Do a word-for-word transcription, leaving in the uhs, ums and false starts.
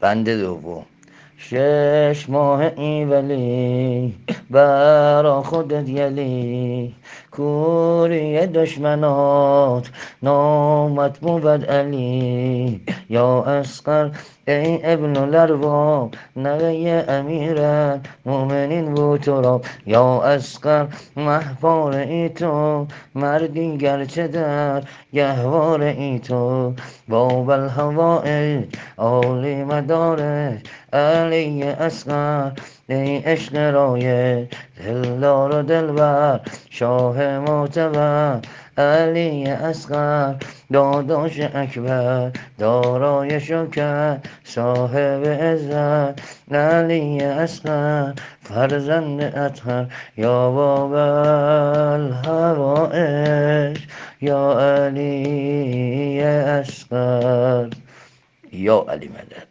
بند دوم: شش ماه ای ولی برا خودت یلی، کوری دشمنات نامت بود علی. یا اصغر ای ابن الاروا نوه امیر مومنین بود تو را. یا اصغر مهوار ای تو مردی گرچه در گهوار ای تو. باب الهوائل عالی مداره علی اصغر ای عشق رایه دلدار و دلبر شاه معتبر. علی اصغر داداش اکبر دارای شوکت صاحب عزت. علی اصغر فرزند اطهر یا باب الهوائج یا علی اصغر یا علی مدد.